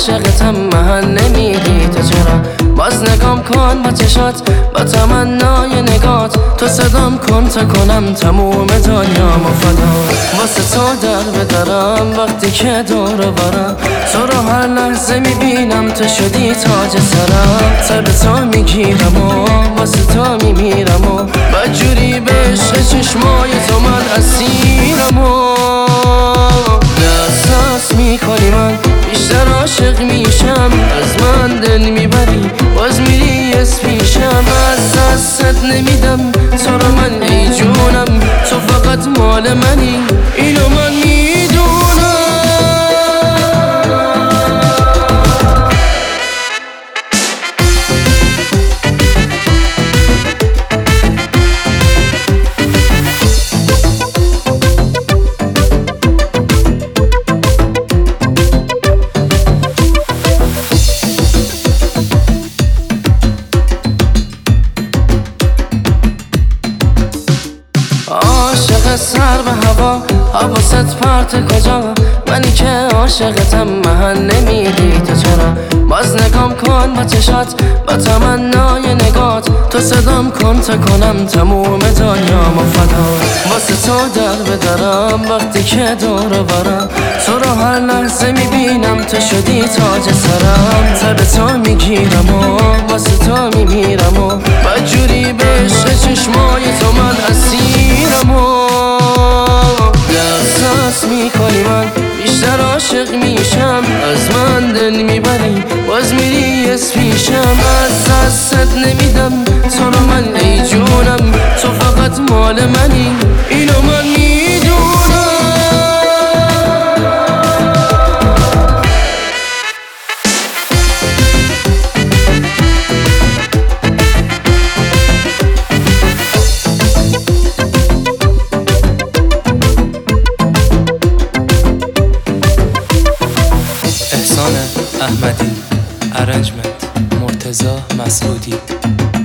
عاشقتم محل نمیدی تو چرا باز نگام کن با چشات با تمنای نگات تو صدام کن تا کنم تموم دنیا فدا واسه تو در بدرم وقتی که دور برم تو رو هر لحظه میبینم تو شدی تاج سرم سر به تو میگیرم و واسه تو میمیرم و بدجوری به عشق چشمای تو من اسیرم و احساس میکنی من بیشتر عاشق میشم از من دل میبری باز میری از پیشم از دستت نمیدم تو رو من ای جونم تو فقط مال منی اینو من میدونم عاشق سر به هوا حواست پرت کجا منی که عاشقتم محل نمیدی تو چرا باز نگام کن با چشات با تمنای نگات تو صدام کن تا کنم تموم دنیا فدا واسه تو در بدرم وقتی که دور برم تو رو هر لحظه میبینم تو شدی تاج سرم سر به تو میگیرم و واسه تو میمیرم و بدجوری به عشق چشمای تو من اسیرم و احساس میکنی من بیشتر عاشق میشم از من دل میبری باز میری از پیشم از دستت نمیدم تو رو من ای جونم تو فقط مال منی اینو من میدونم احسان احمدی، ارنجمنت مرتضی مسعودی.